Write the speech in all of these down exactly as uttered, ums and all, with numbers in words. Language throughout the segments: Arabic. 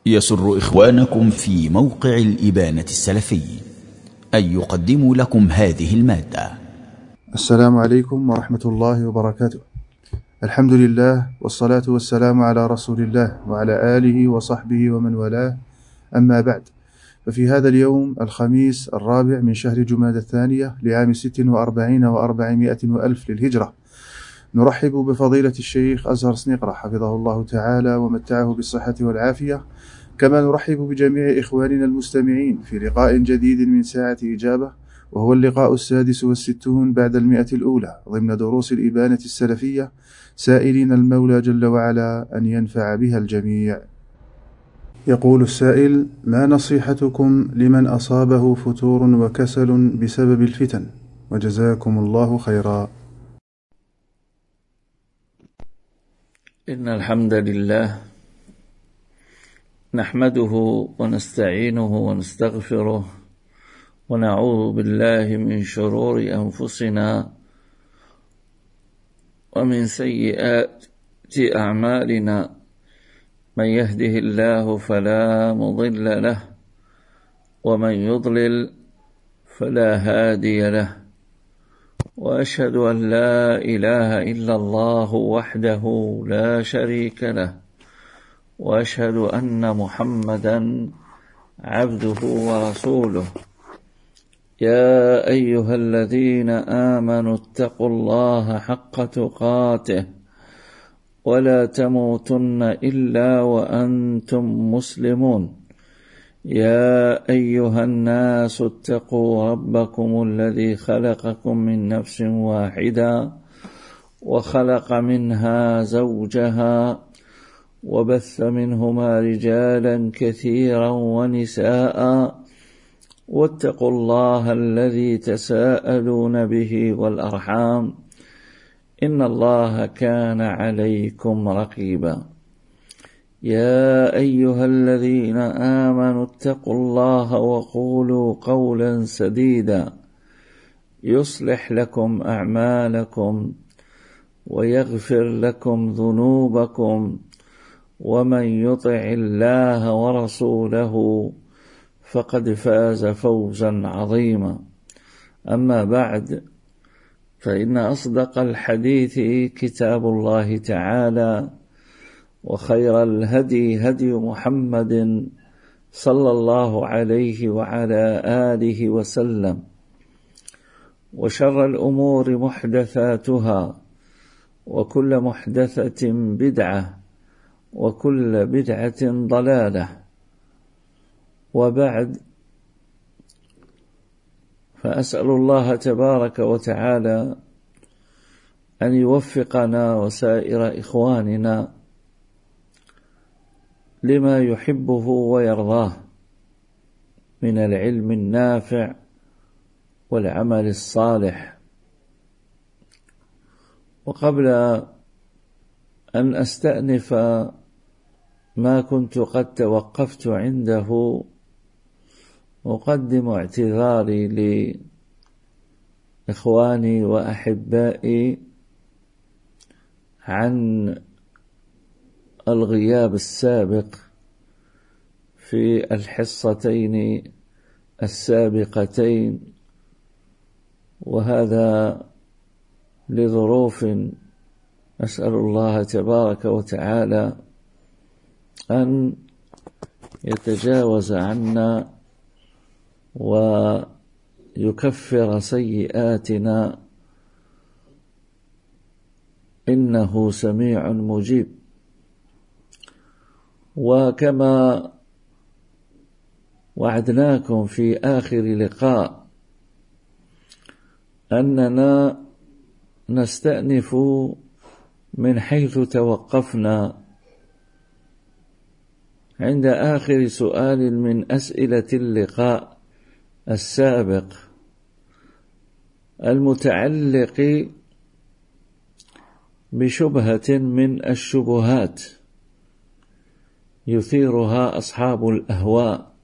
يسر إخوانكم في موقع الإبانة السلفي أن يقدموا لكم هذه المادة. السلام عليكم ورحمة الله وبركاته. الحمد لله والصلاة والسلام على رسول الله وعلى آله وصحبه ومن والاه، أما بعد، ففي هذا اليوم الخميس الرابع من شهر جمادى الثانية لعام ست وأربعين وأربعمائة وألف للهجرة، نرحب بفضيلة الشيخ أزهر سنيقرة حفظه الله تعالى ومتعه بالصحة والعافية، كما نرحب بجميع إخواننا المستمعين في لقاء جديد من ساعة إجابة، وهو اللقاء السادس والستون بعد المئة الأولى ضمن دروس الإبانة السلفية، سائلين المولى جل وعلا أن ينفع بها الجميع. يقول السائل: ما نصيحتكم لمن أصابه فتور وكسل بسبب الفتن؟ وجزاكم الله خيرا. إن الحمد لله نحمده ونستعينه ونستغفره ونعوذ بالله من شرور أنفسنا ومن سيئات أعمالنا، من يهده الله فلا مضل له ومن يضلل فلا هادي له، وأشهد أن لا إله إلا الله وحده لا شريك له، وأشهد أن محمدا عبده ورسوله. يا أيها الذين آمنوا اتقوا الله حق تقاته ولا تموتن إلا وأنتم مسلمون. يا أيها الناس اتقوا ربكم الذي خلقكم من نفس واحدة وخلق منها زوجها وبث منهما رجالا كثيرا ونساء، واتقوا الله الذي تساءلون به والأرحام، إن الله كان عليكم رقيبا. يا أيها الذين آمنوا اتقوا الله وقولوا قولا سديدا يصلح لكم أعمالكم ويغفر لكم ذنوبكم، ومن يطع الله ورسوله فقد فاز فوزا عظيما. أما بعد، فإن أصدق الحديث كتاب الله تعالى، وخير الهدي هدي محمد صلى الله عليه وعلى آله وسلم، وشر الأمور محدثاتها، وكل محدثة بدعة، وكل بدعة ضلالة. وبعد، فأسأل الله تبارك وتعالى أن يوفقنا وسائر إخواننا لما يحبه ويرضاه من العلم النافع والعمل الصالح. وقبل أن أستأنف ما كنت قد توقفت عنده، أقدم اعتذاري لإخواني وأحبائي عن الغياب السابق في الحصتين السابقتين، وهذا لظروف أسأل الله تبارك وتعالى أن يتجاوز عنا ويكفر سيئاتنا، إنه سميع مجيب. وكما وعدناكم في آخر لقاء أننا نستأنف من حيث توقفنا عند آخر سؤال من أسئلة اللقاء السابق، المتعلق بشبهة من الشبهات يثيرها أصحاب الأهواء،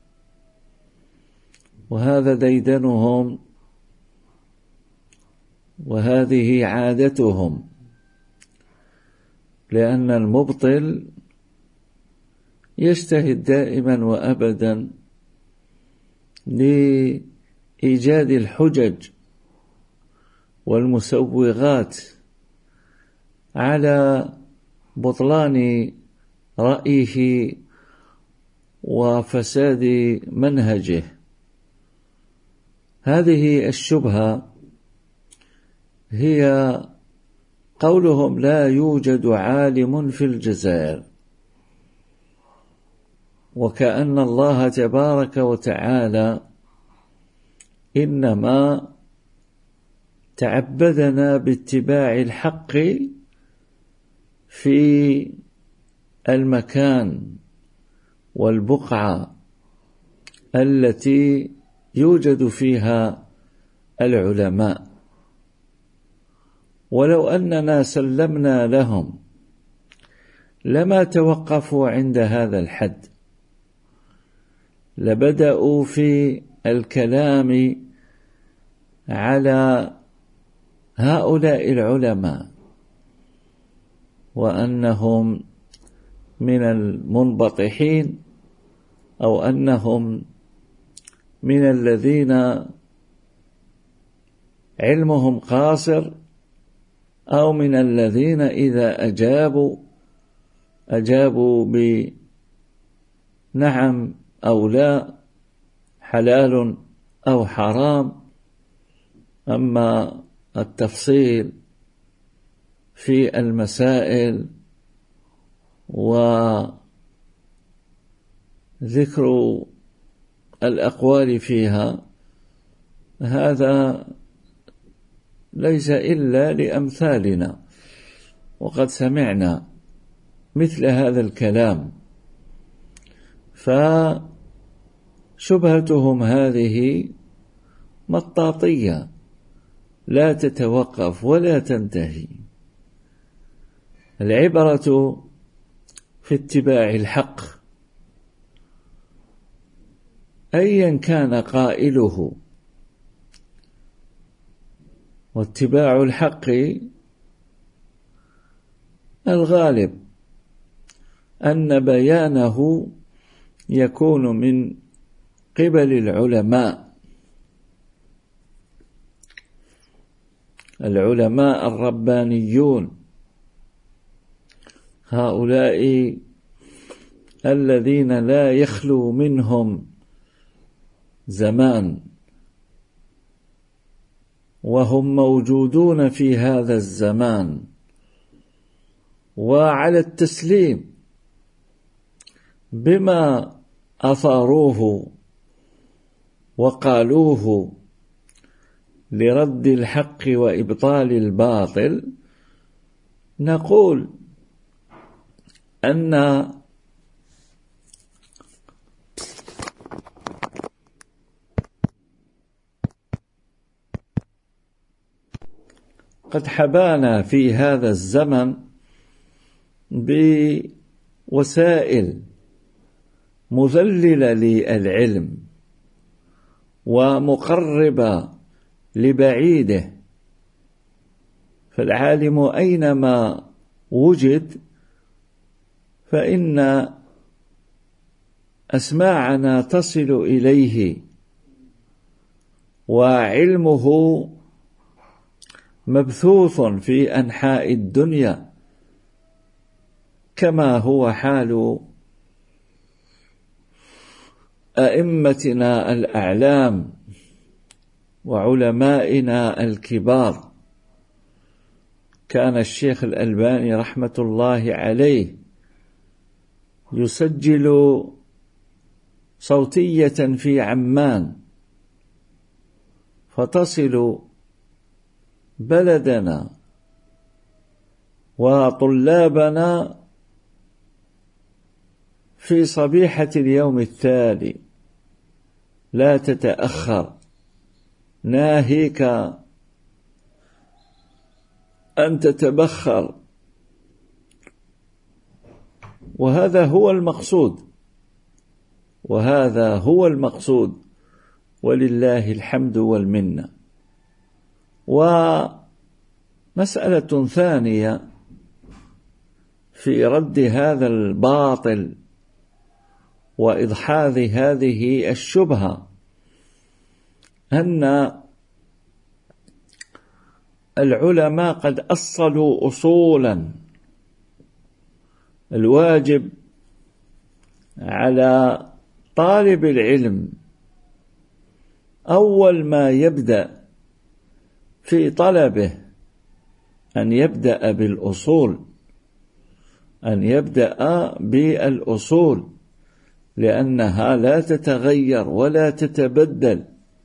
وهذا ديدنهم وهذه عادتهم، لأن المبطل يجتهد دائما وأبدا لإيجاد الحجج والمسوغات على بطلان رأيه وفساد منهجه. هذه الشبهة هي قولهم لا يوجد عالم في الجزائر، وكأن الله تبارك وتعالى إنما تعبدنا باتباع الحق في المكان والبقعة التي يوجد فيها العلماء، ولو أننا سلمنا لهم لما توقفوا عند هذا الحد، لبدأوا في الكلام على هؤلاء العلماء وأنهم من المنبطحين، أو أنهم من الذين علمهم قاصر، أو من الذين إذا أجابوا أجابوا بنعم أو لا، حلال أو حرام. أما التفصيل في المسائل وذكر الأقوال فيها هذا ليس إلا لأمثالنا، وقد سمعنا مثل هذا الكلام. فشبهتهم هذه مطاطية لا تتوقف ولا تنتهي. العبرة في اتباع الحق أيا كان قائله، واتباع الحق الغالب أن بيانه يكون من قبل العلماء العلماء الربانيون، هؤلاء الذين لا يخلو منهم زمان، وهم موجودون في هذا الزمان، وعلى التسليم بما أثاروه وقالوه لرد الحق وإبطال الباطل، نقول أن قد حبانا في هذا الزمن بوسائل مذللة للعلم ومقربة لبعيده، فالعالم أينما وجد فإن أسماعنا تصل إليه، وعلمه مبثوث في أنحاء الدنيا، كما هو حال أئمتنا الأعلام وعلمائنا الكبار. كان الشيخ الألباني رحمة الله عليه يسجل صوتية في عمان فتصل بلدنا وطلابنا في صبيحة اليوم التالي، لا تتأخر، ناهيك أن تتبخر. وهذا هو المقصود وهذا هو المقصود ولله الحمد والمنة. ومسألة ثانية في رد هذا الباطل وإدحاض هذه الشبهة أن العلماء قد أصلوا أصولا الواجب على طالب العلم أول ما يبدأ في طلبه أن يبدأ بالأصول أن يبدأ بالأصول لأنها لا تتغير ولا تتبدل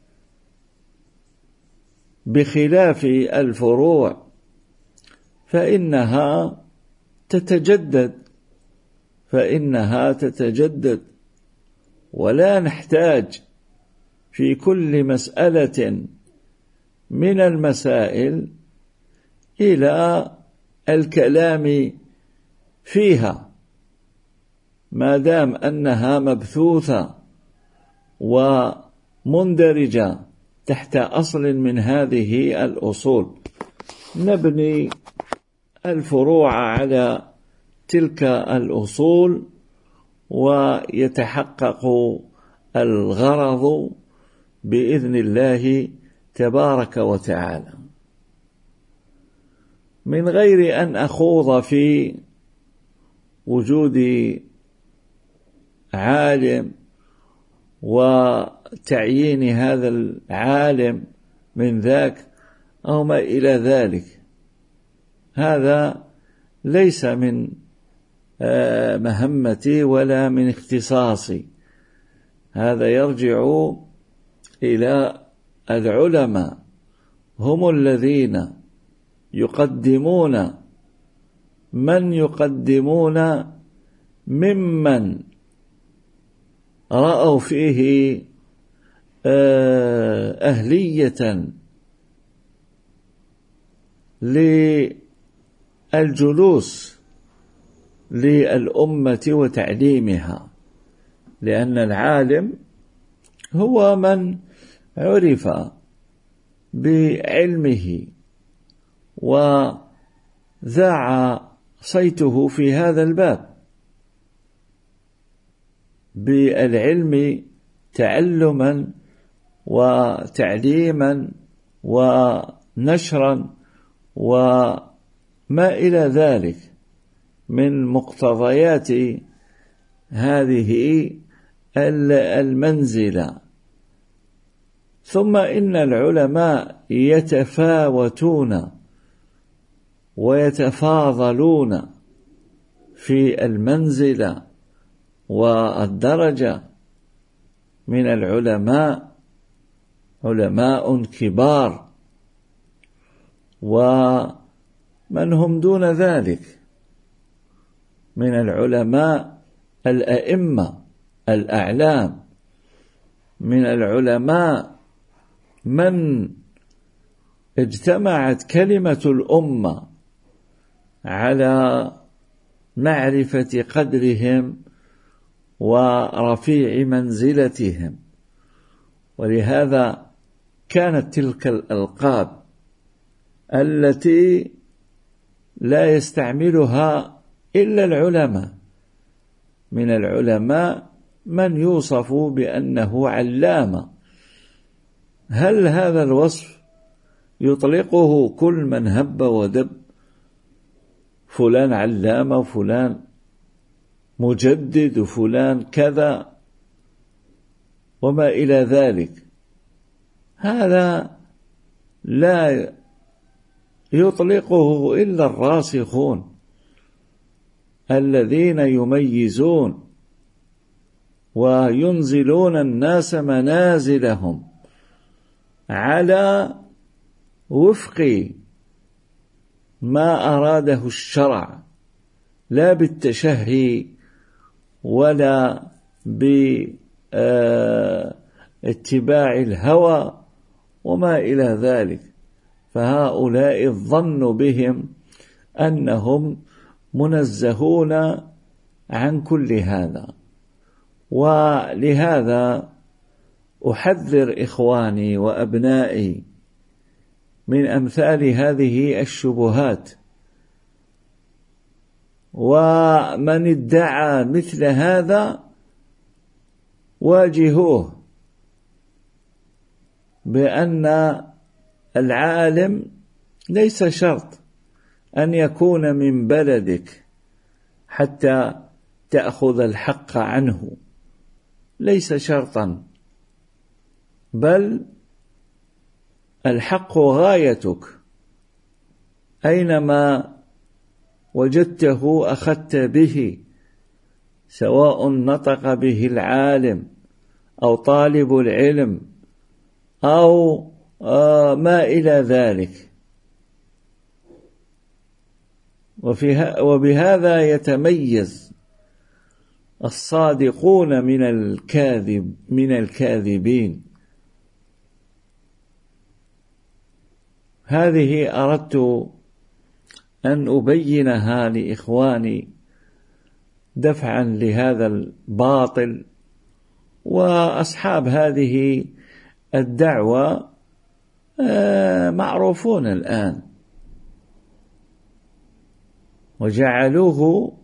بخلاف الفروع فإنها تتجدد فإنها تتجدد ولا نحتاج في كل مسألة من المسائل إلى الكلام فيها ما دام أنها مبثوثة ومندرجة تحت أصل من هذه الأصول. نبني الفروع على تلك الأصول ويتحقق الغرض بإذن الله تبارك وتعالى، من غير أن أخوض في وجود عالم وتعيين هذا العالم من ذاك أو ما إلى ذلك. هذا ليس من مهمتي ولا من اختصاصي، هذا يرجع إلى العلماء، هم الذين يقدمون من يقدمون ممن رأوا فيه أهلية للجلوس للأمة وتعليمها، لأن العالم هو من عرف بعلمه وذاع صيته في هذا الباب بالعلم تعلما وتعليما ونشرا وما إلى ذلك من مقتضيات هذه المنزلة. ثم إن العلماء يتفاوتون ويتفاضلون في المنزلة والدرجة، من العلماء علماء كبار ومن هم دون ذلك من العلماء الأئمة الأعلام، من العلماء من اجتمعت كلمة الأمة على معرفة قدرهم ورفيع منزلتهم. ولهذا كانت تلك الألقاب التي لا يستعملها إلا العلماء، من العلماء من يوصف بأنه علامة. هل هذا الوصف يطلقه كل من هب ودب؟ فلان علامة وفلان مجدد وفلان كذا وما إلى ذلك، هذا لا يطلقه إلا الراسخون الذين يميزون وينزلون الناس منازلهم على وفق ما أراده الشرع، لا بالتشهي ولا باتباع الهوى وما إلى ذلك. فهؤلاء الظن بهم أنهم منزهون عن كل هذا. ولهذا أحذر إخواني وأبنائي من أمثال هذه الشبهات، ومن ادعى مثل هذا واجهوه بأن العالم ليس شرط أن يكون من بلدك حتى تأخذ الحق عنه، ليس شرطا، بل الحق غايتك، أينما وجدته أخذت به، سواء نطق به العالم أو طالب العلم أو ما إلى ذلك. وبهذا يتميز الصادقون من الكاذب من الكاذبين. هذه أردت أن أبينها لإخواني دفعا لهذا الباطل. وأصحاب هذه الدعوة معروفون الآن، وجعلوه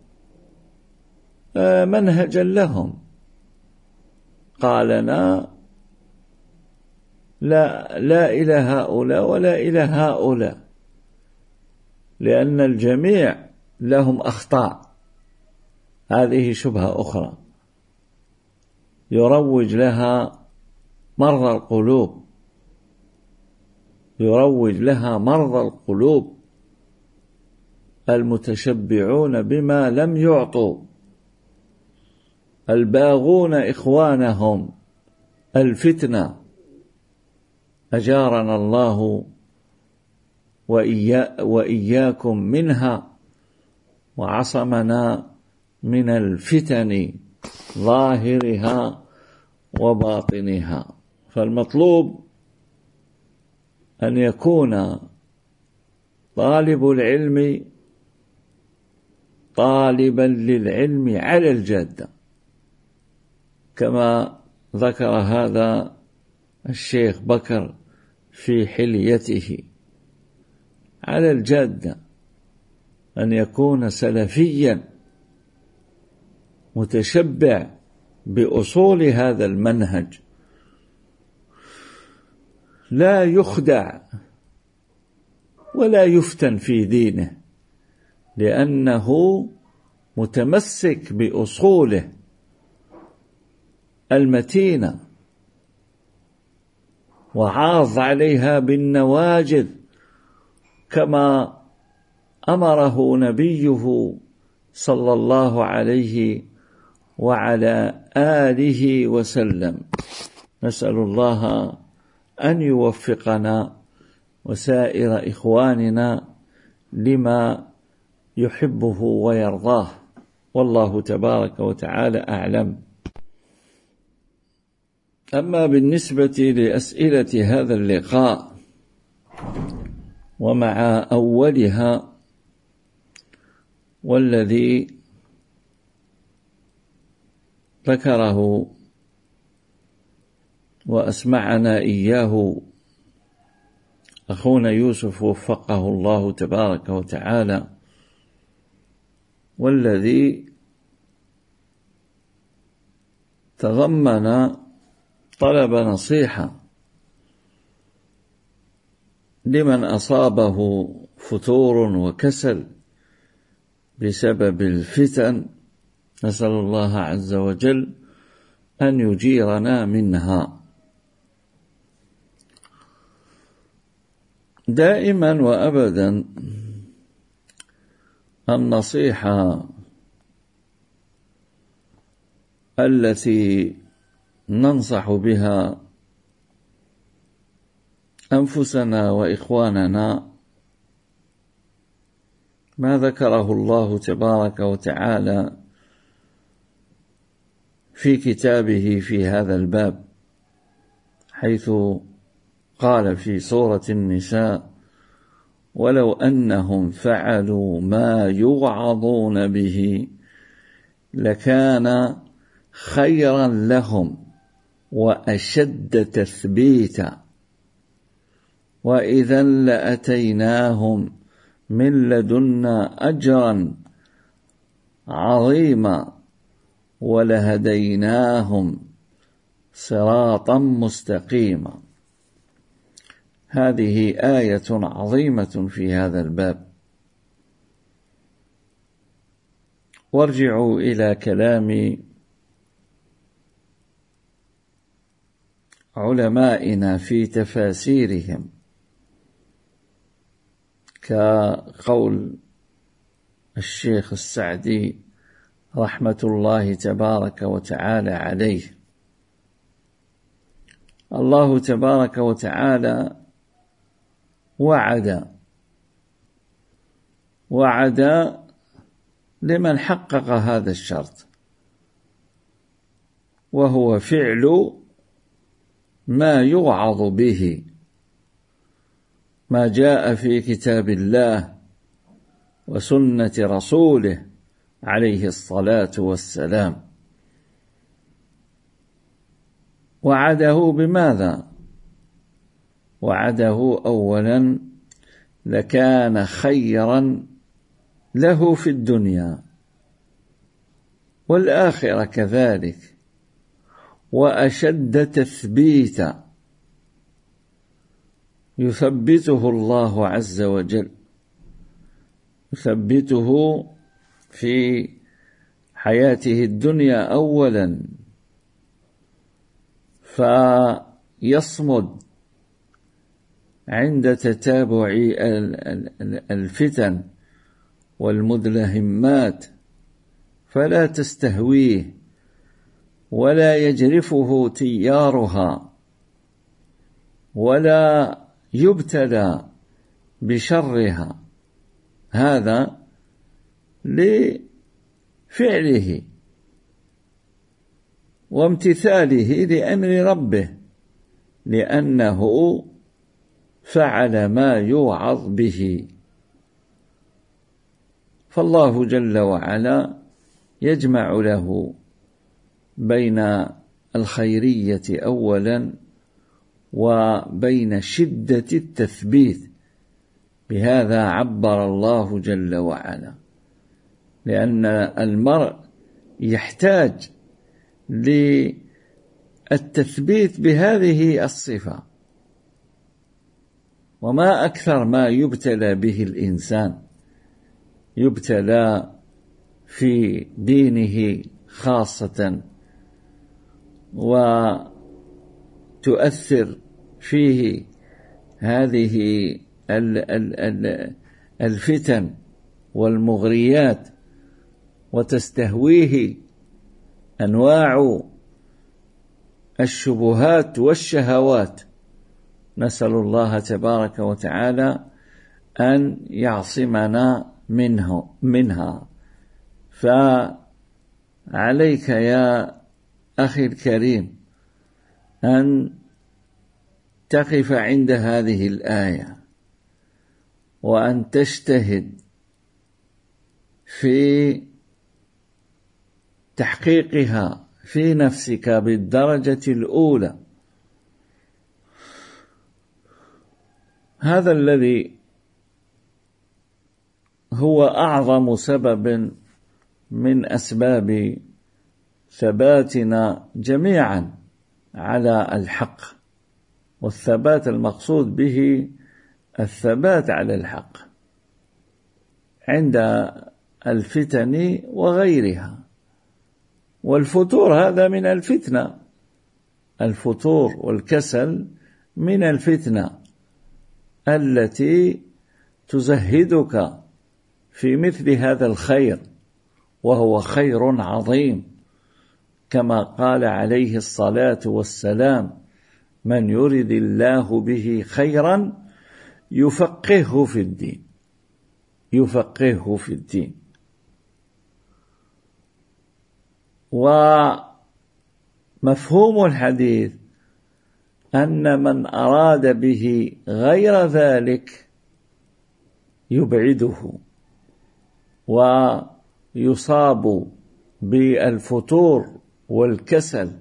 منهجا لهم. قال لنا لا, لا إلى هؤلاء ولا إلى هؤلاء، لأن الجميع لهم أخطاء. هذه شبهة أخرى يروج لها مرضى القلوب، يروج لها مرضى القلوب المتشبعون بما لم يعطوا، الباغون إخوانهم الفتنة، أجارنا الله وإيا وإياكم منها، وعصمنا من الفتن ظاهرها وباطنها. فالمطلوب أن يكون طالب العلم طالبا للعلم على الجادة، كما ذكر هذا الشيخ بكر في حليته، على الجادة، أن يكون سلفيا متشبع بأصول هذا المنهج، لا يخدع ولا يفتن في دينه، لأنه متمسك بأصوله المتينة وعاض عليها بالنواجذ، كما أمره نبيه صلى الله عليه وعلى آله وسلم. نسأل الله أن يوفقنا وسائر إخواننا لما يحبه ويرضاه، والله تبارك وتعالى أعلم. أما بالنسبة لأسئلة هذا اللقاء ومع أولها والذي ذكره وأسمعنا إياه أخونا يوسف وفقه الله تبارك وتعالى، والذي تضمن طلب نصيحة لمن أصابه فتور وكسل بسبب الفتن، نسأل الله عز وجل أن يجيرنا منها. دائما وأبدا النصيحة التي ننصح بها أنفسنا وإخواننا ما ذكره الله تبارك وتعالى في كتابه في هذا الباب، حيث قال في سورة النساء: ولو أنهم فعلوا ما يوعظون به لكان خيرا لهم وأشد تثبيتا وإذا لأتيناهم من لدنا أجرا عظيما ولهديناهم صراطا مستقيما. هذه آية عظيمة في هذا الباب. وارجعوا إلى كلام علمائنا في تفاسيرهم، كقول الشيخ السعدي رحمة الله تبارك وتعالى عليه: الله تبارك وتعالى وعد وعد لمن حقق هذا الشرط، وهو فعل ما يوعظ به، ما جاء في كتاب الله وسنة رسوله عليه الصلاة والسلام. وعده بماذا؟ وعده أولا لكان خيرا له في الدنيا والآخرة كذلك، وأشد تثبيتا يثبته الله عز وجل، يثبته في حياته الدنيا أولا فيصمد عند تتابع الفتن والمدلهمات، فلا تستهويه ولا يجرفه تيارها، ولا يبتلى بشرها، هذا لفعله وامتثاله لأمر ربه، لأنه فعل ما يوعظ به. فالله جل وعلا يجمع له بين الخيرية أولا وبين شدة التثبيت، بهذا عبر الله جل وعلا، لأن المرء يحتاج للتثبيت بهذه الصفة. وما أكثر ما يبتلى به الإنسان، يبتلى في دينه خاصة، وتؤثر فيه هذه الفتن والمغريات، وتستهويه أنواع الشبهات والشهوات. نسأل الله تبارك وتعالى أن يعصمنا منه منها. فعليك يا أخي الكريم أن تقف عند هذه الآية، وأن تجتهد في تحقيقها في نفسك بالدرجة الأولى. هذا الذي هو أعظم سبب من أسباب ثباتنا جميعا على الحق، والثبات المقصود به الثبات على الحق عند الفتن وغيرها. والفتور هذا من الفتنة، الفتور والكسل من الفتنة التي تزهدك في مثل هذا الخير، وهو خير عظيم، كما قال عليه الصلاة والسلام: من يرد الله به خيرا يفقهه في الدين، يفقهه في الدين. ومفهوم الحديث أن من أراد به غير ذلك يبعده ويصاب بالفتور والكسل،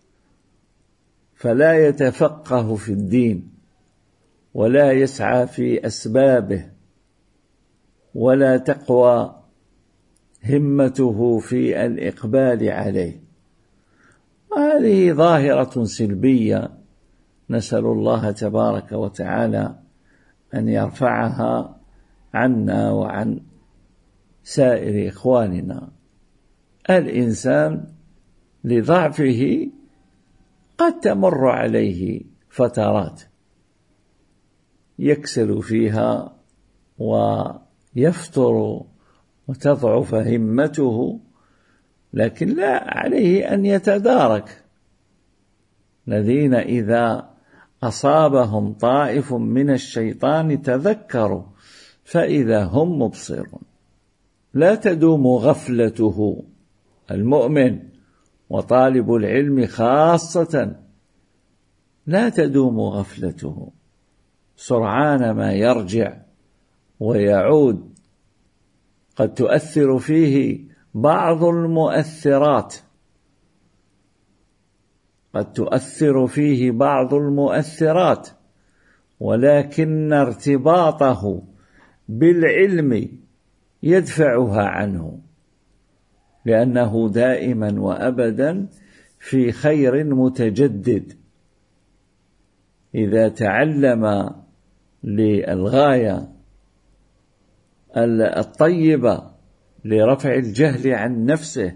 فلا يتفقه في الدين ولا يسعى في أسبابه، ولا تقوى همته في الإقبال عليه. وهذه ظاهرة سلبية، نسأل الله تبارك وتعالى أن يرفعها عنا وعن سائر إخواننا. الإنسان لضعفه قد تمر عليه فترات يكسل فيها ويفتر وتضعف همته، لكن لا عليه أن يتدارك. الذين إذا أصابهم طائف من الشيطان تذكروا فإذا هم مبصرون. لا تدوم غفلته، المؤمن وطالب العلم خاصة لا تدوم غفلته، سرعان ما يرجع ويعود. قد تؤثر فيه بعض المؤثرات قد تؤثر فيه بعض المؤثرات ولكن ارتباطه بالعلم يدفعها عنه، لأنه دائما وأبدا في خير متجدد. إذا تعلم للغاية الطيبة لرفع الجهل عن نفسه،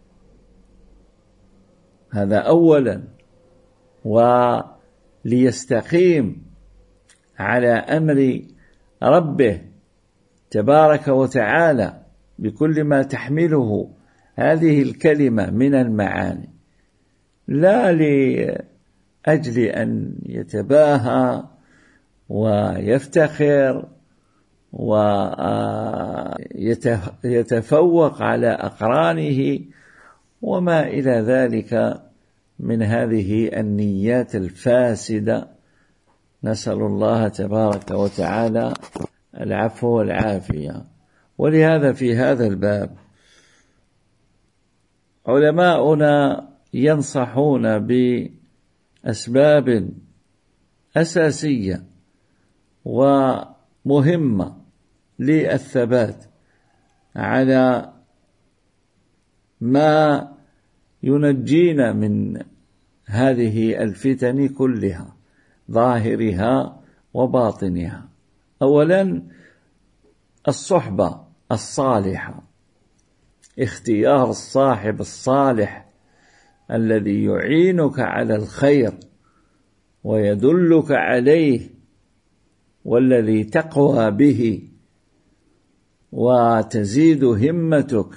هذا أولا، وليستقيم على أمر ربه تبارك وتعالى بكل ما تحمله هذه الكلمة من المعاني، لا لأجل أن يتباهى ويفتخر ويتفوق على أقرانه وما إلى ذلك من هذه النيات الفاسدة. نسأل الله تبارك وتعالى العفو والعافية. ولهذا في هذا الباب علماؤنا ينصحون بأسباب أساسية ومهمة للثبات على ما ينجينا من هذه الفتن كلها ظاهرها وباطنها. أولا الصحبة الصالحة، اختيار الصاحب الصالح الذي يعينك على الخير ويدلك عليه والذي تقوى به وتزيد همتك،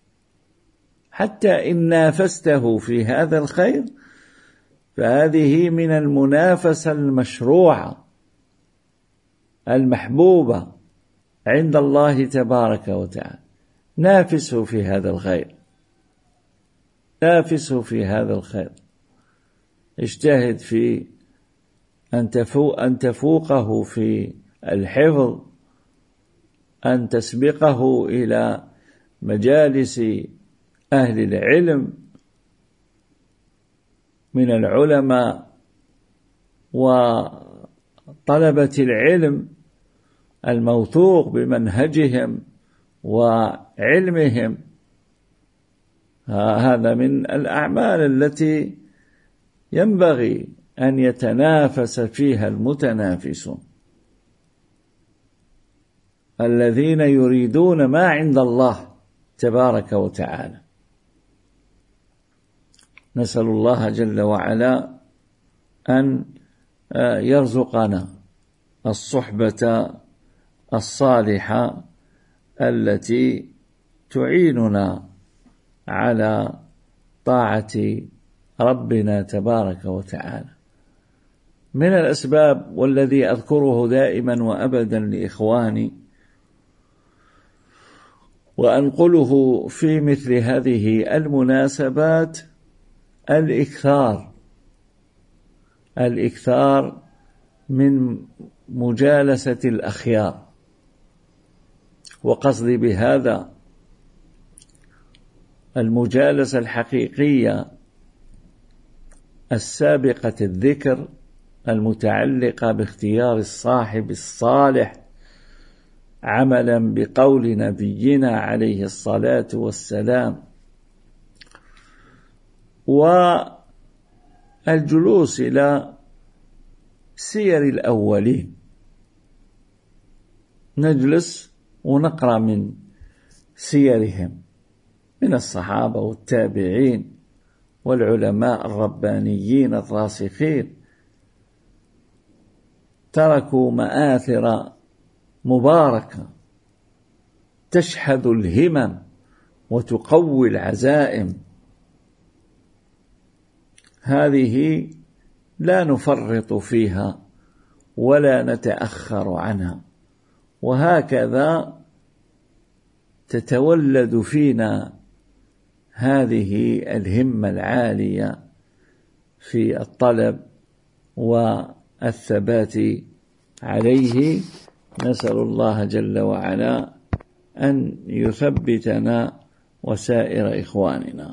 حتى إن نافسته في هذا الخير فهذه من المنافسة المشروعة المحبوبة عند الله تبارك وتعالى. نافسه في هذا الخير، نافسه في هذا الخير، اجتهد في أن تفوق أن تفوقه في الحفظ، أن تسبقه إلى مجالس أهل العلم من العلماء وطلبة العلم الموثوق بمنهجهم وعلمهم. هذا من الأعمال التي ينبغي أن يتنافس فيها المتنافسون، الذين يريدون ما عند الله تبارك وتعالى. نسأل الله جل وعلا أن يرزقنا الصحبة الصالحة التي تعيننا على طاعة ربنا تبارك وتعالى. من الأسباب والذي أذكره دائما وأبدا لإخواني وأنقله في مثل هذه المناسبات الإكثار الإكثار من مجالسة الأخيار، وقصدي بهذا المجالسة الحقيقية السابقة الذكر المتعلقة باختيار الصاحب الصالح عملا بقول نبينا عليه الصلاة والسلام، الجلوس إلى سير الأولين، نجلس ونقرأ من سيرهم من الصحابة والتابعين والعلماء الربانيين الراسخين، تركوا مآثر مباركة تشحذ الهمم وتقوي العزائم، هذه لا نفرط فيها ولا نتأخر عنها، وهكذا تتولد فينا هذه الهمة العالية في الطلب والثبات عليه. نسأل الله جل وعلا أن يثبتنا وسائر إخواننا.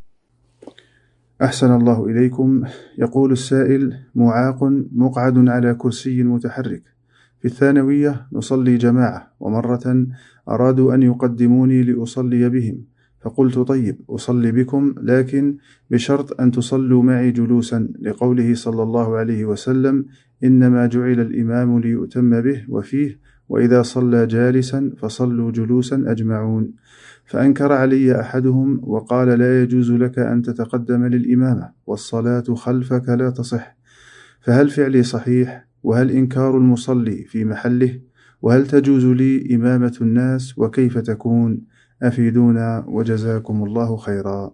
أحسن الله إليكم. يقول السائل: معاق مقعد على كرسي متحرك، في الثانوية نصلي جماعة، ومرة أرادوا أن يقدموني لأصلي بهم، فقلت طيب أصلي بكم، لكن بشرط أن تصلوا معي جلوسا، لقوله صلى الله عليه وسلم: إنما جعل الإمام ليؤتم به، وفيه: وإذا صلى جالسا فصلوا جلوسا أجمعون. فأنكر علي أحدهم وقال: لا يجوز لك أن تتقدم للإمامة، والصلاة خلفك لا تصح. فهل فعلي صحيح؟ وهل إنكار المصلي في محله؟ وهل تجوز لي إمامة الناس؟ وكيف تكون؟ أفيدونا وجزاكم الله خيرا.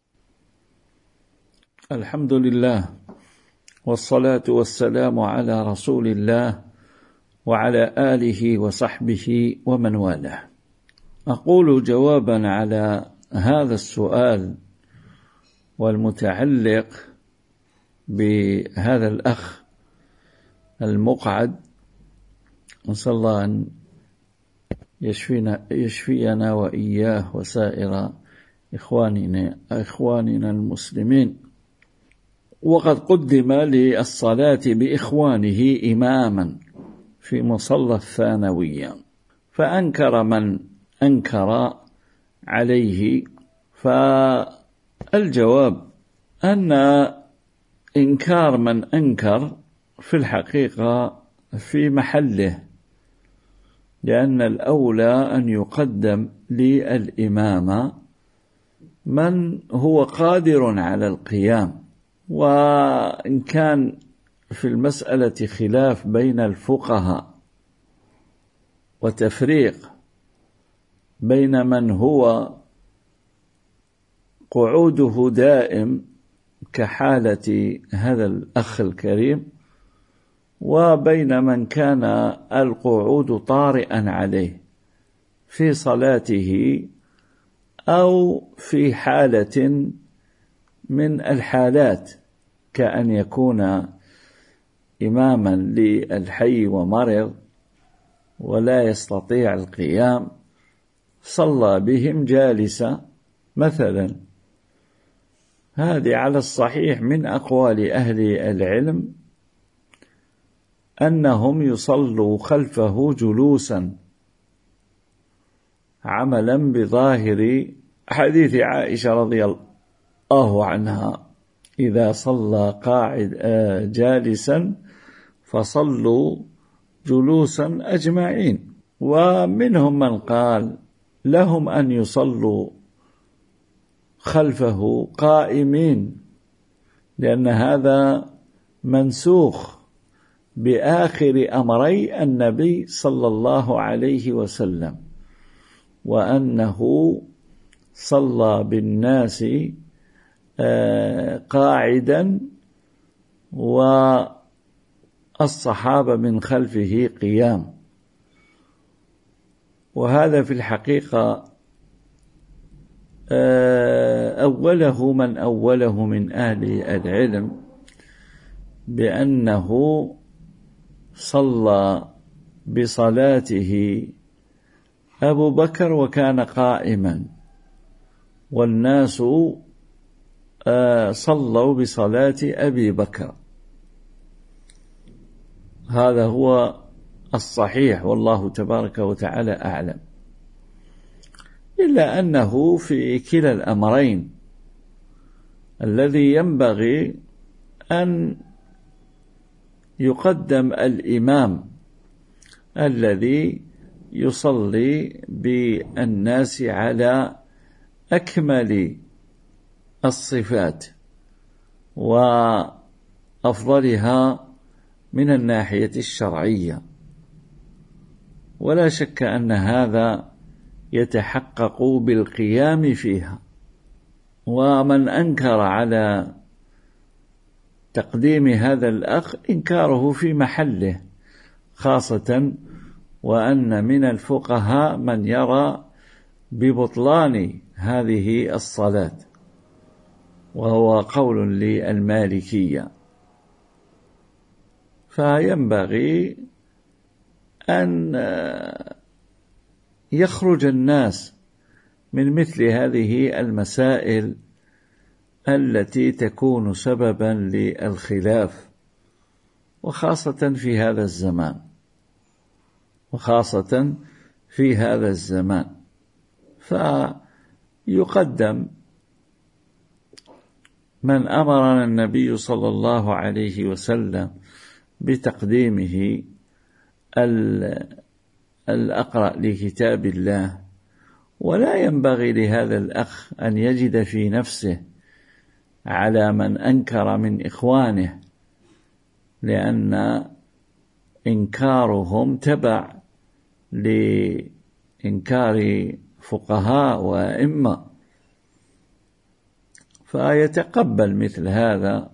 الحمد لله، والصلاة والسلام على رسول الله وعلى آله وصحبه ومن والاه. أقول جوابا على هذا السؤال والمتعلق بهذا الأخ المقعد، نسأل الله أن يشفينا, يشفينا وإياه وسائر إخواننا, إخواننا المسلمين. وقد قدم للصلاة بإخوانه إماما في مصلى الثانوية، فأنكر من أنكر عليه. فالجواب أن إنكار من أنكر في الحقيقة في محله، لأن الأولى أن يقدم للإمامة من هو قادر على القيام. وإن كان في المسألة خلاف بين الفقهاء وتفريق بين من هو قعوده دائم كحالة هذا الأخ الكريم، وبين من كان القعود طارئا عليه في صلاته أو في حالة من الحالات، كأن يكون إماما للحي ومرض ولا يستطيع القيام، صلى بهم جالسا مثلا. هذه على الصحيح من أقوال أهل العلم أنهم يصلوا خلفه جلوسا، عملا بظاهر حديث عائشة رضي الله عنها: إذا صلى قاعد جالسا فصلوا جلوسا أجمعين. ومنهم من قال لهم أن يصلوا خلفه قائمين، لأن هذا منسوخ بآخر أمري النبي صلى الله عليه وسلم، وأنه صلى بالناس قاعدا والصحابة من خلفه قيام. وهذا في الحقيقة أوله من أوله من أهل العلم بأنه صلى بصلاته أبو بكر وكان قائما، والناس صلوا بصلاة أبي بكر. هذا هو الصحيح، والله تبارك وتعالى أعلم. إلا أنه في كلا الأمرين الذي ينبغي أن يقدم الإمام الذي يصلي بالناس على أكمل الصفات وأفضلها من الناحية الشرعية، ولا شك أن هذا يتحقق بالقيام فيها. ومن أنكر على تقديم هذا الأخ إنكاره في محله، خاصة وأن من الفقهاء من يرى ببطلان هذه الصلاة، وهو قول للمالكية. فينبغي أن يخرج الناس من مثل هذه المسائل التي تكون سببا للخلاف، وخاصة في هذا الزمان وخاصة في هذا الزمان فيقدم من أمرنا النبي صلى الله عليه وسلم بتقديمه الأقرأ لكتاب الله، ولا ينبغي لهذا الأخ أن يجد في نفسه على من أنكر من إخوانه، لأن إنكارهم تبع لإنكار فقهاء وأئمة، فيتقبل مثل هذا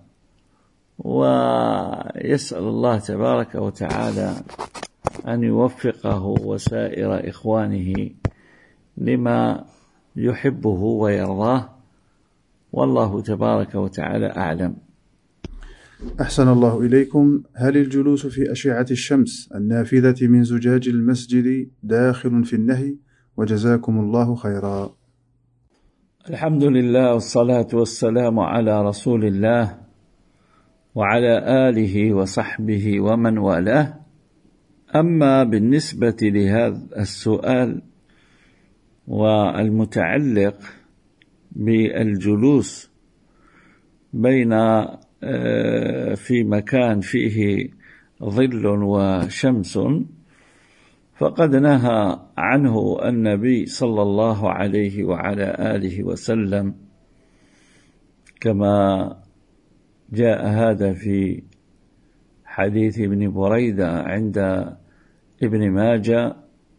ويسأل الله تبارك وتعالى أن يوفقه وسائر إخوانه لما يحبه ويرضاه، والله تبارك وتعالى أعلم. أحسن الله إليكم. هل الجلوس في أشعة الشمس النافذة من زجاج المسجد داخل في النهي؟ وجزاكم الله خيرا. الحمد لله والصلاة والسلام على رسول الله وعلى آله وصحبه ومن والاه. أما بالنسبة لهذا السؤال والمتعلق بالجلوس بين في مكان فيه ظل وشمس، فقد نهى عنه النبي صلى الله عليه وعلى آله وسلم، كما جاء هذا في حديث ابن بريدة عند ابن ماجه،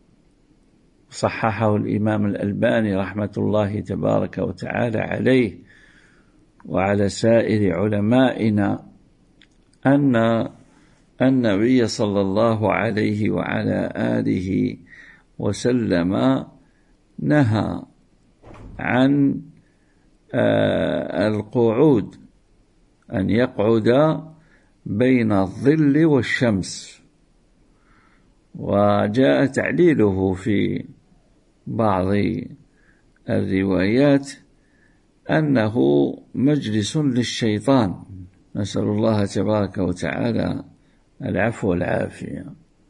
صححه الإمام الألباني رحمة الله تبارك وتعالى عليه وعلى سائر علمائنا، أن النبي صلى الله عليه وعلى آله وسلم نهى عن القعود، أن يقعد بين الظل والشمس. وجاء تعليله في بعض الروايات أنه مجلس للشيطان، نسأل الله تبارك وتعالى العفو والعافية.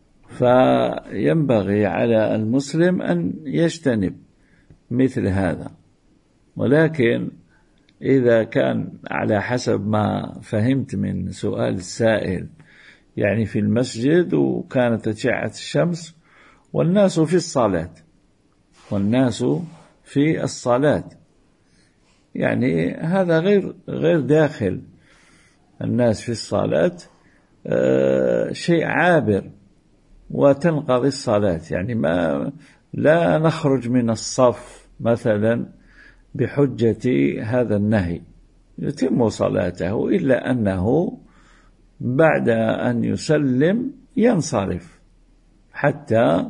فينبغي على المسلم أن يجتنب مثل هذا، ولكن إذا كان على حسب ما فهمت من سؤال السائل، يعني في المسجد وكانت أشعة الشمس والناس في الصلاة والناس في الصلاة، يعني هذا غير غير داخل الناس في الصلاة، آه شيء عابر وتنقضي الصلاة، يعني ما لا نخرج من الصف مثلا بحجة هذا النهي، يتم صلاته، إلا أنه بعد أن يسلم ينصرف حتى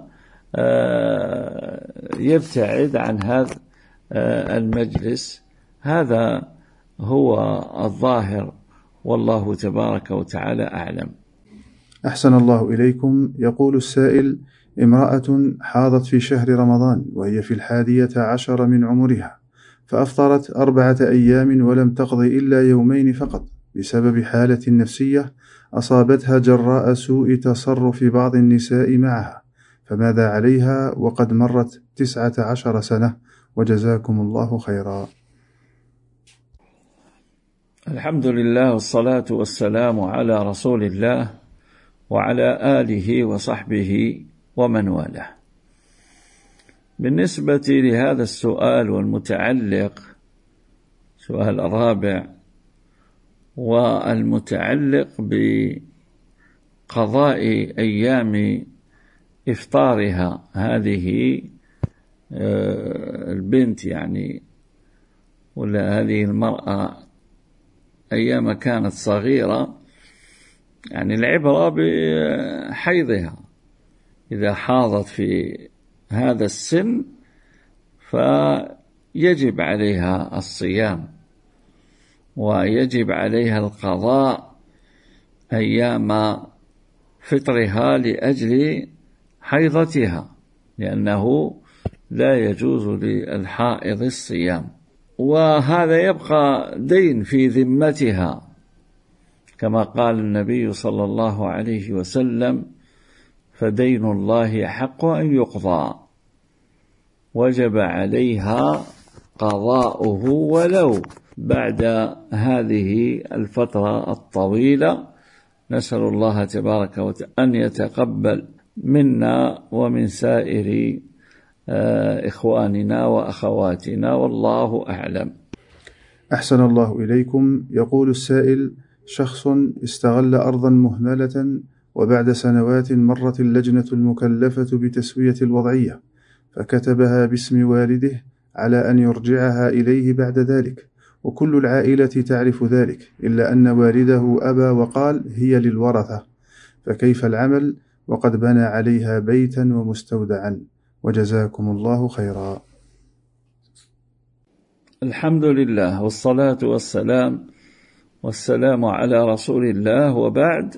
يبتعد عن هذا المجلس. هذا هو الظاهر، والله تبارك وتعالى أعلم. أحسن الله إليكم. يقول السائل: امرأة حاضت في شهر رمضان وهي في الحادية عشر من عمرها، فأفطرت أربعة أيام ولم تقضي إلا يومين فقط بسبب حالة نفسية أصابتها جراء سوء تصرف بعض النساء معها، فماذا عليها وقد مرت تسعة عشر سنة؟ وجزاكم الله خيرا. الحمد لله والصلاة والسلام على رسول الله وعلى آله وصحبه ومن والاه. بالنسبة لهذا السؤال والمتعلق، سؤال الرابع والمتعلق بقضاء أيام إفطارها هذه البنت يعني ولا هذه المرأة أيام كانت صغيرة، يعني العبرة بحيضها، إذا حاضت في هذا السن فيجب عليها الصيام ويجب عليها القضاء أيام فطرها لأجل حيضتها، لأنه لا يجوز للحائض الصيام، وهذا يبقى دين في ذمتها كما قال النبي صلى الله عليه وسلم: فدين الله أحق أن يقضى، وجب عليها قضاؤه ولو بعد هذه الفترة الطويلة. نسأل الله تبارك وتعالى أن يتقبل منا ومن سائر إخواننا وأخواتنا، والله أعلم. أحسن الله إليكم. يقول السائل: شخص استغل أرضا مهملة، وبعد سنوات مرت اللجنة المكلفة بتسوية الوضعية فكتبها باسم والده على أن يرجعها إليه بعد ذلك، وكل العائلة تعرف ذلك إلا أن والده أبى وقال هي للورثة، فكيف العمل وقد بنى عليها بيتا ومستودعا؟ وجزاكم الله خيرا. الحمد لله والصلاة والسلام والسلام على رسول الله، وبعد.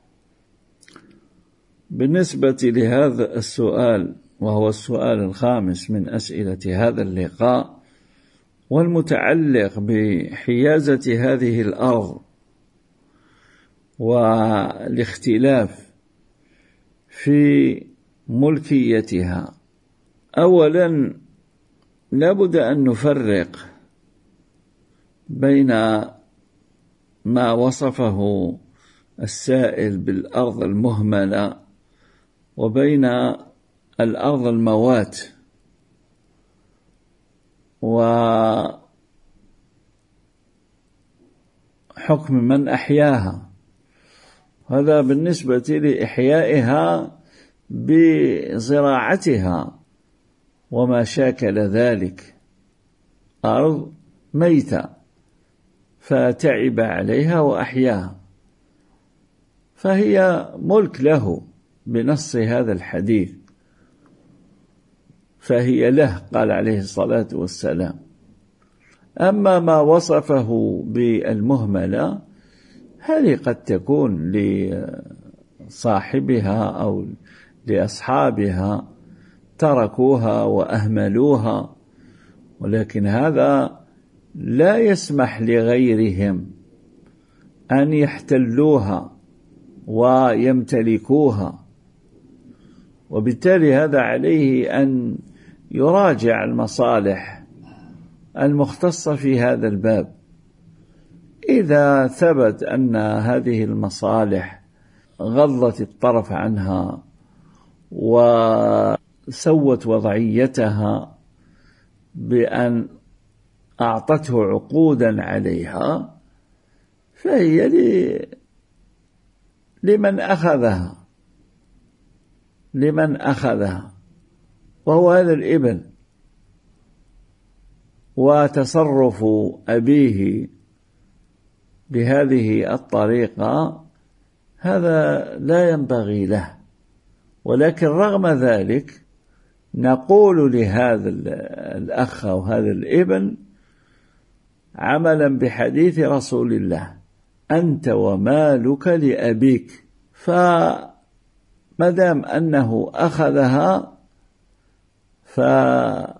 بالنسبة لهذا السؤال، وهو السؤال الخامس من أسئلة هذا اللقاء، والمتعلق بحيازة هذه الأرض والاختلاف في ملكيتها، أولا لابد أن نفرق بين ما وصفه السائل بالأرض المهملة وبين الأرض الموات، وحكم من أحياها. هذا بالنسبة لإحيائها بزراعتها وما شاكل ذلك، أرض ميتة فتعب عليها وأحياها، فهي ملك له بنص هذا الحديث، فهي له، قال عليه الصلاة والسلام. أما ما وصفه بالمهملة، هذه قد تكون لصاحبها أو لأصحابها تركوها وأهملوها، ولكن هذا لا يسمح لغيرهم أن يحتلوها ويمتلكوها، وبالتالي هذا عليه أن يراجع المصالح المختصة في هذا الباب. إذا ثبت أن هذه المصالح غضت الطرف عنها وسوت وضعيتها بأن أعطته عقودا عليها، فهي لمن أخذها لمن أخذها وهو هذا الابن، وتصرف أبيه بهذه الطريقة هذا لا ينبغي له. ولكن رغم ذلك نقول لهذا الأخ أو هذا الابن عملا بحديث رسول الله: أنت ومالك لأبيك. فمدام أنه أخذها فلا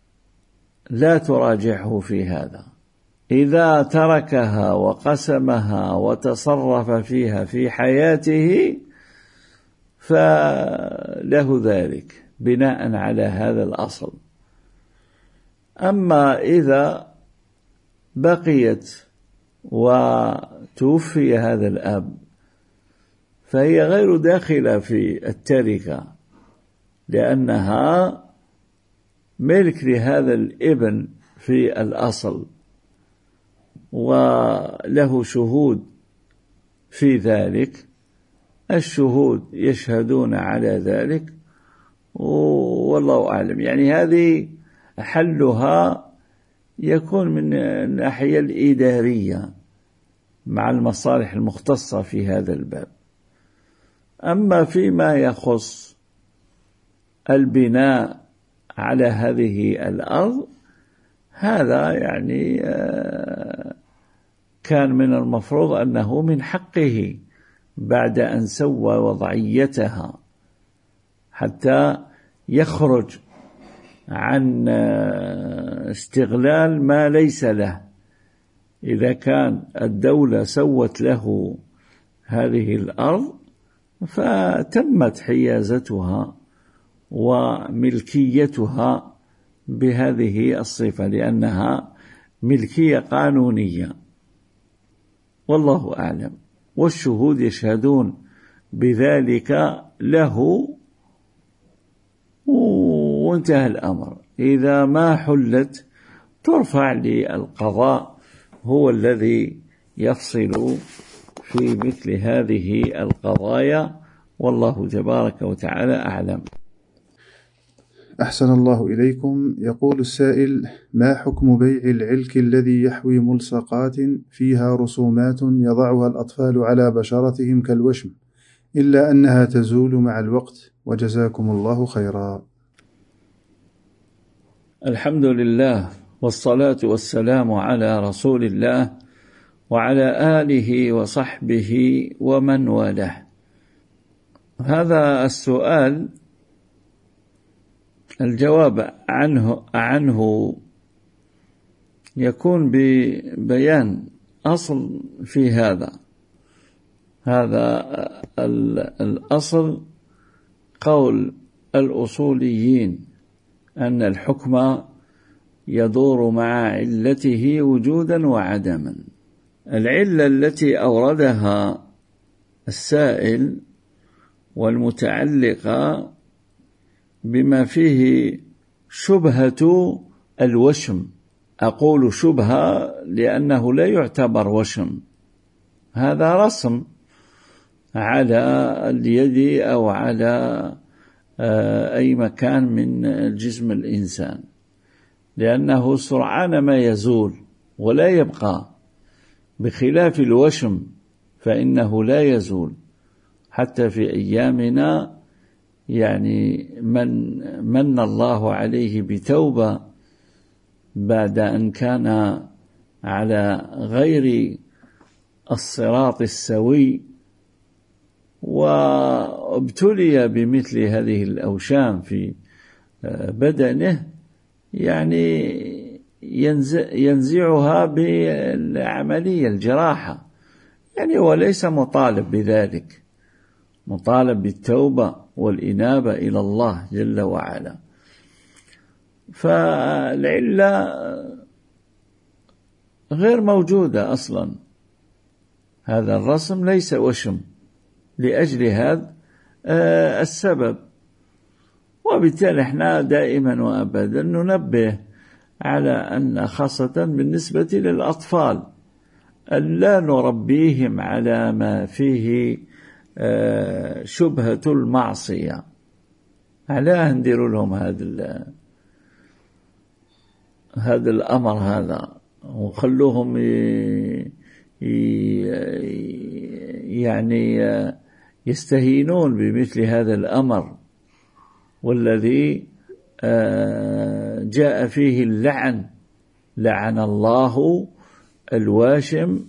تراجعه في هذا. إذا تركها وقسمها وتصرف فيها في حياته فله ذلك بناء على هذا الأصل. أما إذا بقيت وتوفي هذا الأب، فهي غير داخلة في التركة، لأنها ملك لهذا الابن في الأصل، وله شهود في ذلك، الشهود يشهدون على ذلك، والله أعلم. يعني هذه حلها يكون من الناحية الإدارية مع المصالح المختصة في هذا الباب. أما فيما يخص البناء على هذه الأرض، هذا يعني كان من المفروض أنه من حقه بعد أن سوى وضعيتها، حتى يخرج عن استغلال ما ليس له. إذا كان الدولة سوت له هذه الأرض فتمت حيازتها وملكيتها بهذه الصفة، لأنها ملكية قانونية، والله أعلم. والشهود يشهدون بذلك له، وانتهى الأمر. إذا ما حلت ترفع للقضاء، هو الذي يفصل في مثل هذه القضايا، والله تبارك وتعالى أعلم. أحسن الله إليكم. يقول السائل: ما حكم بيع العلك الذي يحوي ملصقات فيها رسومات يضعها الأطفال على بشرتهم كالوشم، إلا أنها تزول مع الوقت، وجزاكم الله خيرا؟ الحمد لله، والصلاة والسلام على رسول الله وعلى آله وصحبه ومن والاه. هذا السؤال الجواب عنه عنه يكون ببيان أصل في هذا. هذا الأصل قول الأصوليين أن الحكم يدور مع علته وجودا وعدما. العلة التي أوردها السائل والمتعلقة بما فيه شبهة الوشم، أقول شبهة لأنه لا يعتبر وشم، هذا رسم على اليد أو على أي مكان من جسم الإنسان، لأنه سرعان ما يزول ولا يبقى، بخلاف الوشم فإنه لا يزول. حتى في أيامنا يعني من من الله عليه بتوبة بعد أن كان على غير الصراط السوي وابتلي بمثل هذه الأوشام في بدنه، يعني ينزعها بالعملية الجراحة، يعني هو ليس مطالب بذلك، مطالب بالتوبة والإنابة إلى الله جل وعلا. فالعلة غير موجودة أصلا، هذا الرسم ليس وشم لأجل هذا السبب. وبالتالي احنا دائما وأبدا ننبه على أن خاصة بالنسبة للأطفال ألا نربيهم على ما فيه شبهة المعصية، على ندير لهم هذا هذا الأمر هذا، وخلوهم يعني يستهينون بمثل هذا الأمر، والذي جاء فيه اللعن، لعن الله الواشم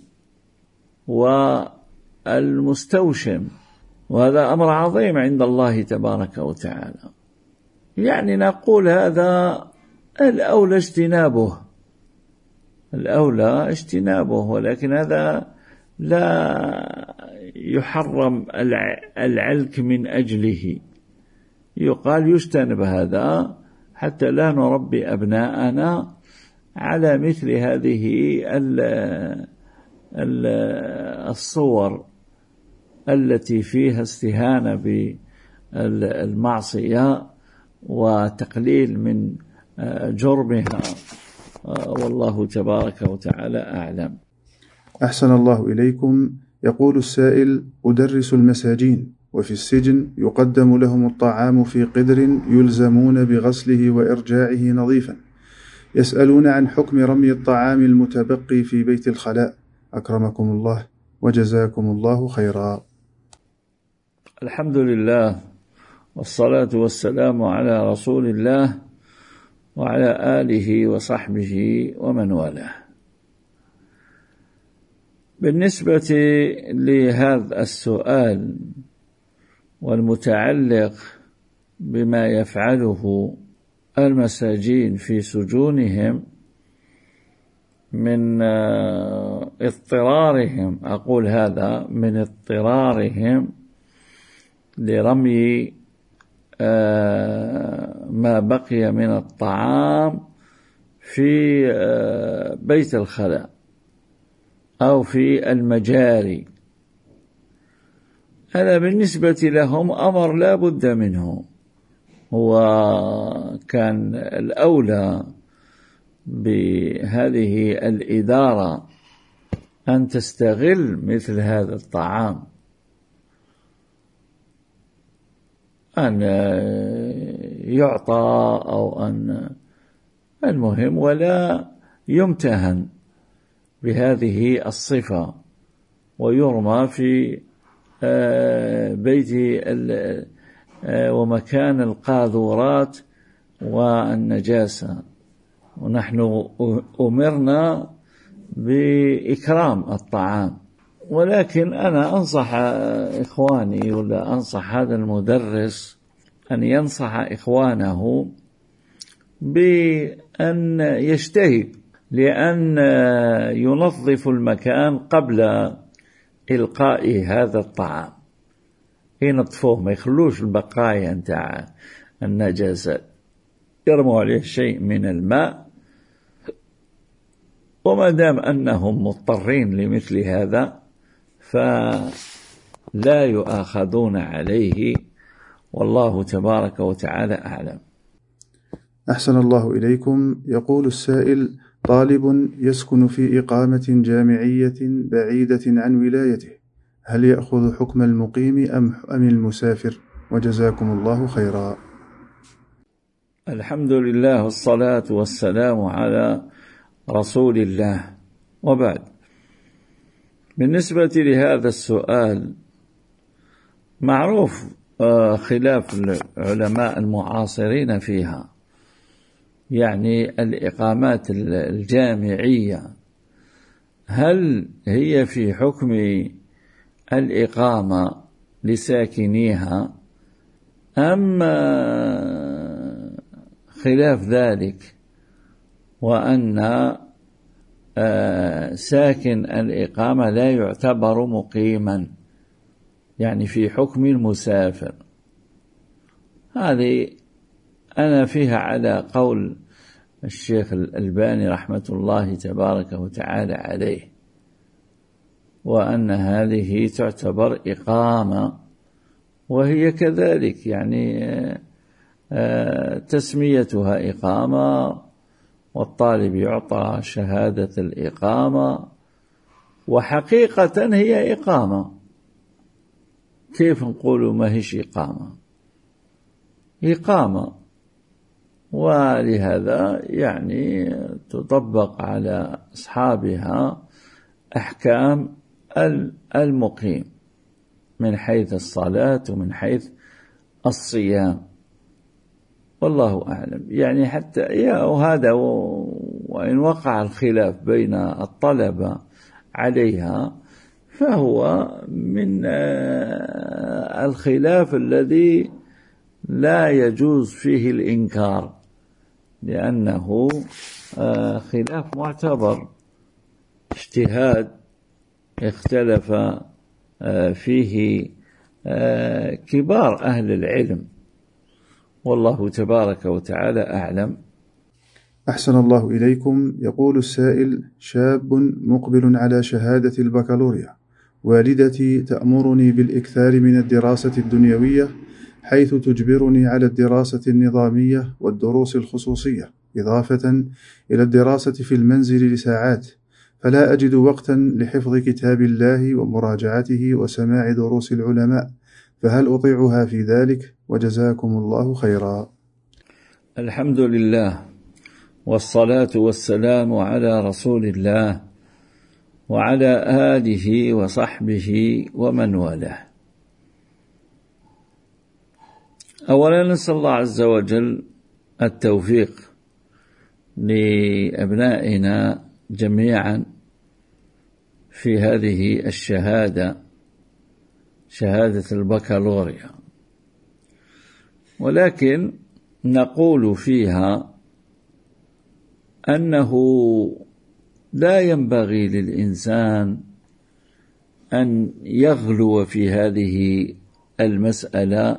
والمستوشم، وهذا أمر عظيم عند الله تبارك وتعالى. يعني نقول هذا الأولى اجتنابه، الأولى اجتنابه، ولكن هذا لا يحرم العلك من أجله، يقال يجتنب هذا حتى لا نربي أبناءنا على مثل هذه الصور التي فيها استهانة بالمعصية وتقليل من جرمها، والله تبارك وتعالى أعلم. أحسن الله إليكم. يقول السائل: أدرس المساجين وفي السجن يقدم لهم الطعام في قدر يلزمون بغسله وإرجاعه نظيفا، يسألون عن حكم رمي الطعام المتبقي في بيت الخلاء، أكرمكم الله وجزاكم الله خيرا. الحمد لله والصلاة والسلام على رسول الله وعلى آله وصحبه ومن والاه. بالنسبة لهذا السؤال والمتعلق بما يفعله المساجين في سجونهم من اضطرارهم، أقول هذا من اضطرارهم لرمي ما بقي من الطعام في بيت الخلاء أو في المجاري، هذا بالنسبة لهم أمر لا بد منه. هو كان الأولى بهذه الإدارة أن تستغل مثل هذا الطعام، أن يعطى أو أن المهم ولا يمتهن بهذه الصفة ويرمى في بيت ومكان القاذورات والنجاسة. ونحن أمرنا بإكرام الطعام، ولكن أنا أنصح إخواني ولا أنصح هذا المدرس أن ينصح إخوانه بأن يجتهد، لأن ينظف المكان قبل إلقاء هذا الطعام، ينظفوه ما يخلوش البقايا نتاع النجاسات، يرموا عليه شيء من الماء، وما دام أنهم مضطرين لمثل هذا فلا يؤاخذون عليه، والله تبارك وتعالى أعلم. أحسن الله إليكم. يقول السائل: طالب يسكن في إقامة جامعية بعيدة عن ولايته، هل يأخذ حكم المقيم أم أم المسافر؟ وجزاكم الله خيرا. الحمد لله والصلاة والسلام على رسول الله، وبعد. بالنسبة لهذا السؤال، معروف خلاف العلماء المعاصرين فيها، يعني الإقامات الجامعية هل هي في حكم الإقامة لساكنيها أم خلاف ذلك، وأن ساكن الإقامة لا يعتبر مقيما، يعني في حكم المسافر. هذه أنا فيها على قول الشيخ الألباني رحمة الله تبارك وتعالى عليه، وأن هذه تعتبر إقامة، وهي كذلك يعني تسميتها إقامة، والطالب يعطى شهادة الإقامة، وحقيقة هي إقامة. كيف نقول ما هيش إقامة؟ إقامة، ولهذا يعني تطبق على أصحابها أحكام المقيم من حيث الصلاة ومن حيث الصيام، والله أعلم. يعني حتى وهذا وإن وقع الخلاف بين الطلبة عليها فهو من الخلاف الذي لا يجوز فيه الإنكار، لأنه خلاف معتبر، اجتهاد اختلف فيه كبار أهل العلم، والله تبارك وتعالى أعلم. أحسن الله إليكم. يقول السائل: شاب مقبل على شهادة البكالوريا، والدتي تأمرني بالإكثار من الدراسة الدنيوية، حيث تجبرني على الدراسة النظامية والدروس الخصوصية، إضافة إلى الدراسة في المنزل لساعات، فلا أجد وقتا لحفظ كتاب الله ومراجعته وسماع دروس العلماء، فهل أطيعها في ذلك؟ وجزاكم الله خيرا. الحمد لله، والصلاة والسلام على رسول الله وعلى آله وصحبه ومن والاه. أولا نسأل الله عز وجل التوفيق لأبنائنا جميعا في هذه الشهادة، شهادة البكالوريا، ولكن نقول فيها أنه لا ينبغي للإنسان أن يغلو في هذه المسألة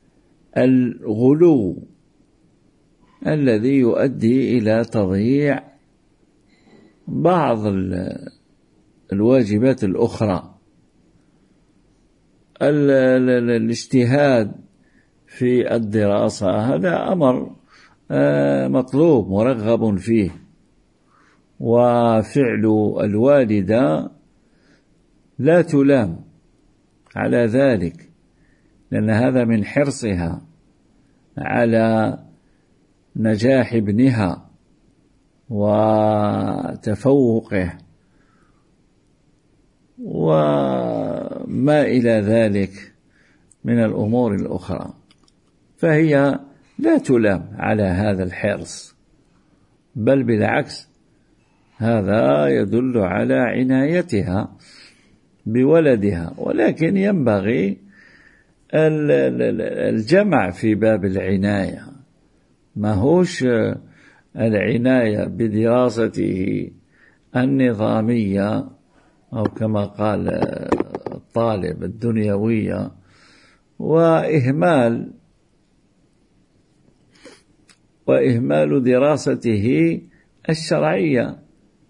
الغلو الذي يؤدي إلى تضييع بعض الواجبات الأخرى. الاجتهاد في الدراسة هذا أمر مطلوب مرغب فيه، وفعل الوالدة لا تلام على ذلك، لأن هذا من حرصها على نجاح ابنها وتفوقه وما إلى ذلك من الأمور الأخرى، فهي لا تلام على هذا الحرص، بل بالعكس هذا يدل على عنايتها بولدها. ولكن ينبغي الجمع في باب العناية، ما هوش العناية بدراسته النظامية أو كما قال الطالب الدنيوية، وإهمال وإهمال دراسته الشرعية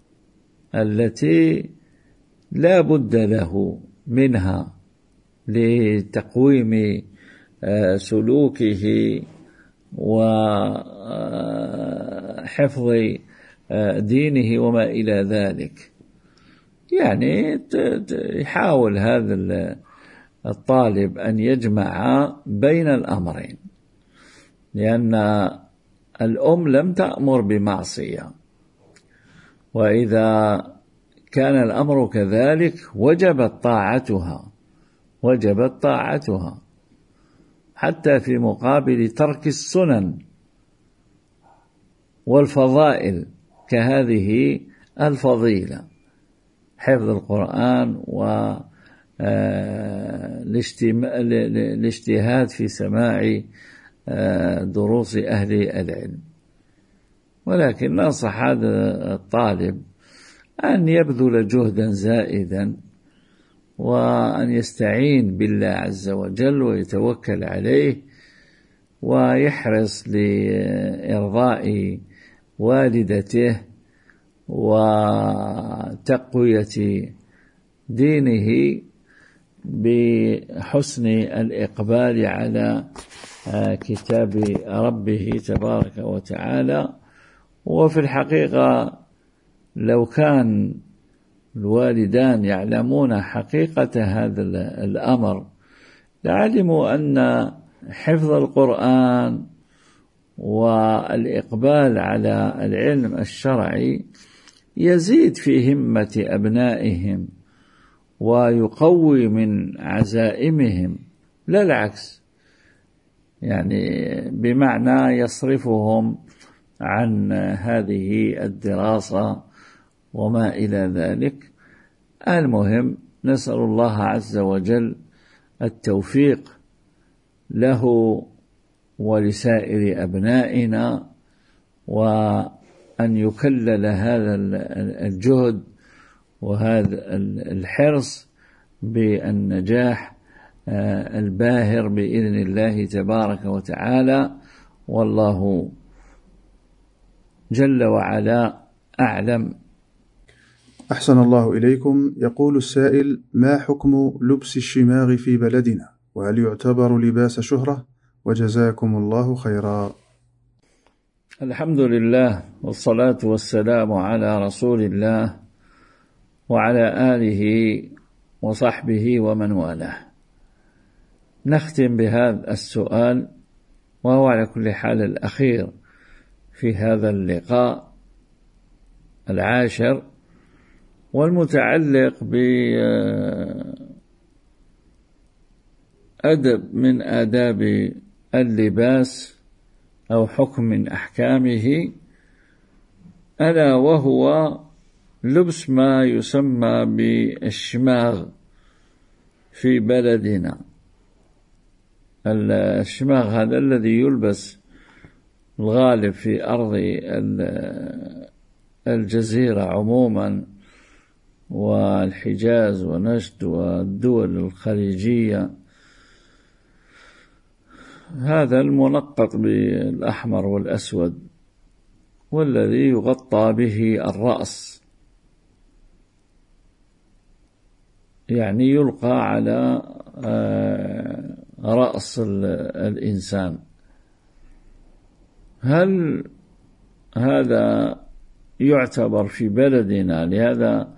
التي لا بد له منها لتقويم سلوكه وحفظ دينه وما إلى ذلك. يعني يحاول هذا الطالب أن يجمع بين الأمرين، لأن الأم لم تأمر بمعصية، وإذا كان الأمر كذلك وجبت طاعتها وجبت طاعتها حتى في مقابل ترك السنن والفضائل كهذه الفضيلة، حفظ القرآن والاجتهاد في سماع دروس أهل العلم. ولكن ننصح هذا الطالب أن يبذل جهدا زائدا وأن يستعين بالله عز وجل ويتوكل عليه ويحرص لإرضاء والدته وتقوية دينه بحسن الإقبال على كتاب ربه تبارك وتعالى. وفي الحقيقة لو كان الوالدان يعلمون حقيقة هذا الأمر لعلموا أن حفظ القرآن والإقبال على العلم الشرعي يزيد في همة أبنائهم ويقوي من عزائمهم، لا العكس، يعني بمعنى يصرفهم عن هذه الدراسة وما إلى ذلك. المهم نسأل الله عز وجل التوفيق له ولسائر أبنائنا، وأن يكلل هذا الجهد وهذا الحرص بالنجاح الباهر بإذن الله تبارك وتعالى. والله جل وعلا أعلم. أحسن الله إليكم. يقول السائل: ما حكم لبس الشماغ في بلدنا، وهل يعتبر لباس شهرة؟ وجزاكم الله خيرا. الحمد لله والصلاة والسلام على رسول الله وعلى آله وصحبه ومن والاه. نختم بهذا السؤال، وهو على كل حال الأخير في هذا اللقاء العاشر، والمتعلق بأدب من آداب اللباس أو حكم من أحكامه، ألا وهو لبس ما يسمى بالشماغ في بلدنا. الشماغ هذا الذي يلبس الغالب في أرض الجزيرة عموما والحجاز ونجد والدول الخليجية، هذا المنقط بالأحمر والأسود، والذي يغطى به الرأس، يعني يلقى على رأس الإنسان. هل هذا يعتبر في بلدنا؟ لهذا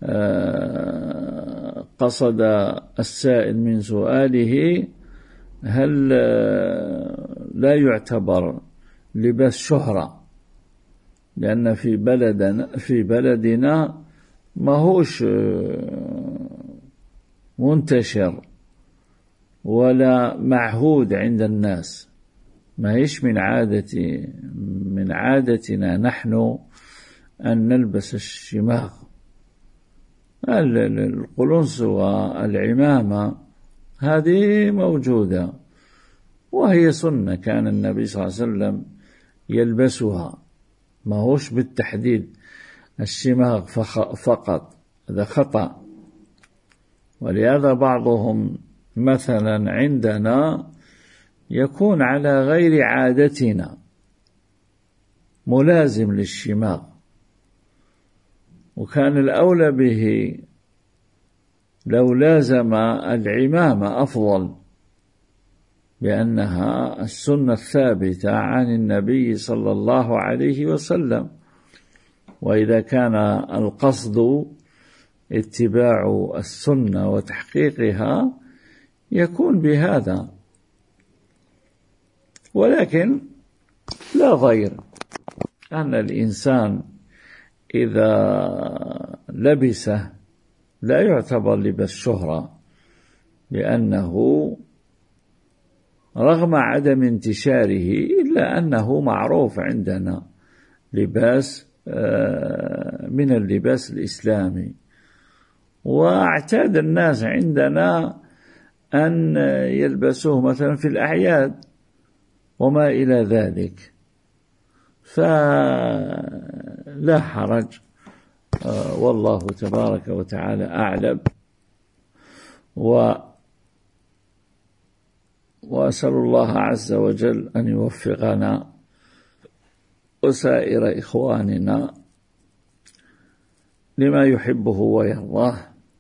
قصد السائل من سؤاله هل لا يعتبر لباس شهرة، لأن في بلدنا في بلدنا ما هوش منتشر ولا معهود عند الناس، ما هيش من عادة من عادتنا نحن أن نلبس الشماغ. القلنس والعمامة هذه موجودة وهي سنة، كان النبي صلى الله عليه وسلم يلبسها، ما هوش بالتحديد الشماغ فقط، هذا خطأ. ولهذا بعضهم مثلا عندنا يكون على غير عادتنا ملازم للشماغ، وكان الأولى به لو لازم العمامة أفضل، لأنها السنة الثابتة عن النبي صلى الله عليه وسلم. وإذا كان القصد اتباع السنة وتحقيقها يكون بهذا، ولكن لا ضير أن الإنسان إذا لبسه لا يعتبر لباس شهرة، لأنه رغم عدم انتشاره إلا أنه معروف عندنا لباس من اللباس الإسلامي، واعتاد الناس عندنا أن يلبسوه مثلا في الأعياد وما إلى ذلك، فلا حرج، والله تبارك وتعالى أعلم. و وأسأل الله عز وجل أن يوفقنا وسائر إخواننا لما يحبه ويرضاه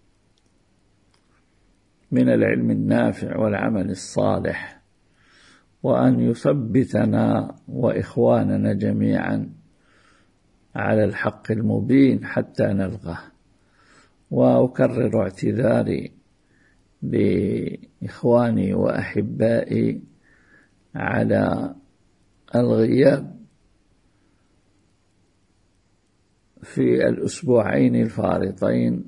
من العلم النافع والعمل الصالح، وأن يثبتنا وإخواننا جميعا على الحق المبين حتى نلقاه. وأكرر اعتذاري لإخواني وأحبائي على الغياب في الأسبوعين الفارطين،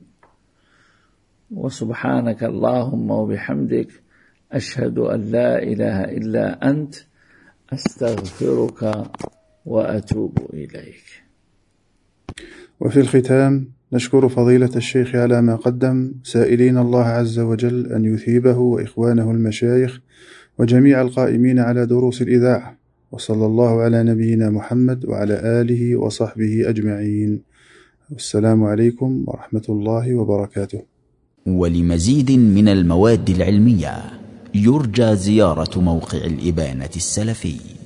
وسبحانك اللهم وبحمدك أشهد أن لا إله إلا أنت أستغفرك وأتوب إليك. وفي الختام نشكر فضيلة الشيخ على ما قدم، سائلين الله عز وجل أن يثيبه وإخوانه المشايخ وجميع القائمين على دروس الإذاعة، وصلى الله على نبينا محمد وعلى آله وصحبه أجمعين. والسلام عليكم ورحمة الله وبركاته. ولمزيد من المواد العلمية يرجى زيارة موقع الإبانة السلفي.